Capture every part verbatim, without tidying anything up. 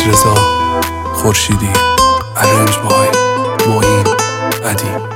حمید رضا خورشیدی، ارنج بای معین ادیم.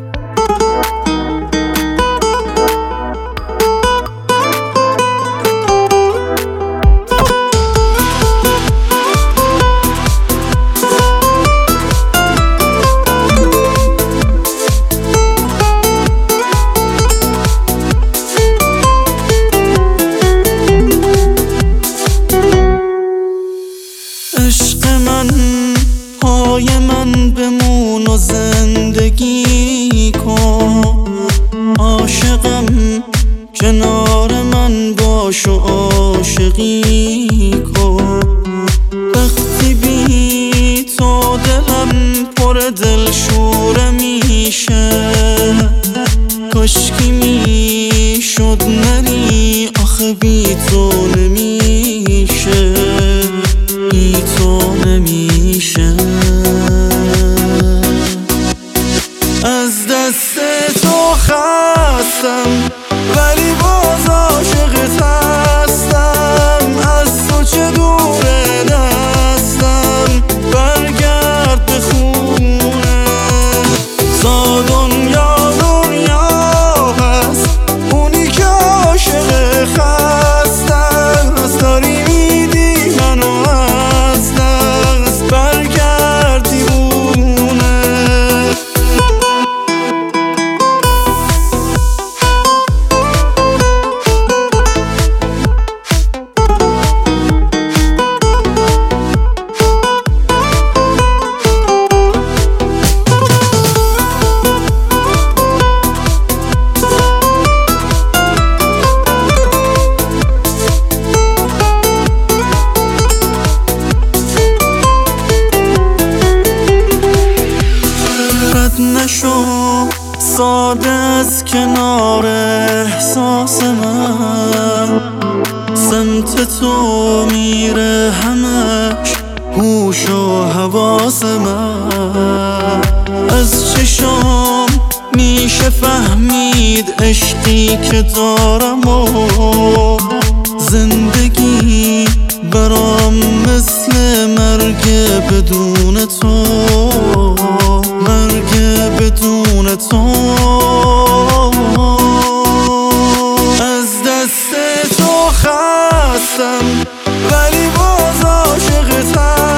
عشق من پای من بمون و زندگی کن، عاشقم کنار من باش و عاشقی کن. وقتی بی تو دلم پر دلشوره میشه، کاشکی میشد نری آخه بی تو نمیشه، بی تو نمیشه. از دست تو خستم ولی باز عاشقت هستم، از تو چه دوره دستم برگرد به خونه. تا دنیا دنیا هست اونی که عاشق خسته است، داری میدی منو از دست برگرد دیوونه. نشو ساده از کنار احساس من، سمت تو میره همش هوش و حواس من. از چشام میشه فهمید عشقی که دارم و زندگی برام مثل مرگ بدون تو، مرگ بدون تو. از دست تو خستم ولی باز عاشقت